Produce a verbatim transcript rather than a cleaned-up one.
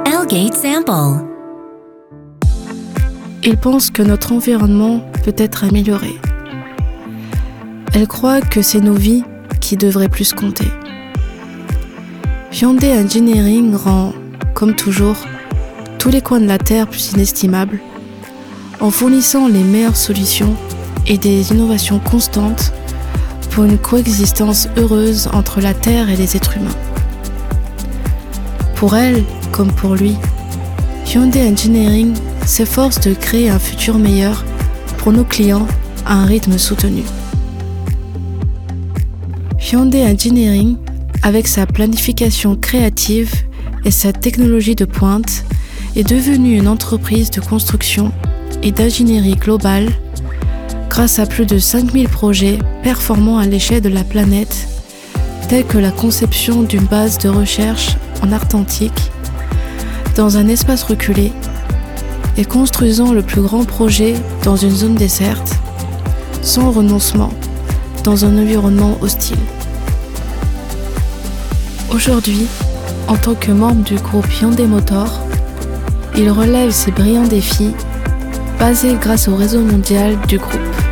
Elgate Sample. Ils pensent que notre environnement peut être amélioré. Elles croient que c'est nos vies qui devraient plus compter. Hyundai Engineering rend, comme toujours, tous les coins de la Terre plus inestimables en fournissant les meilleures solutions et des innovations constantes pour une coexistence heureuse entre la Terre et les êtres humains. Pour elle, comme pour lui, Hyundai Engineering s'efforce de créer un futur meilleur pour nos clients à un rythme soutenu. Hyundai Engineering, avec sa planification créative et sa technologie de pointe, est devenue une entreprise de construction et d'ingénierie globale grâce à plus de cinq mille projets performants à l'échelle de la planète, tels que la conception d'une base de recherche en Arctique dans un espace reculé et construisant le plus grand projet dans une zone déserte, sans renoncement, dans un environnement hostile. Aujourd'hui, en tant que membre du groupe Hyundai Motor, il relève ces brillants défis basés grâce au réseau mondial du groupe.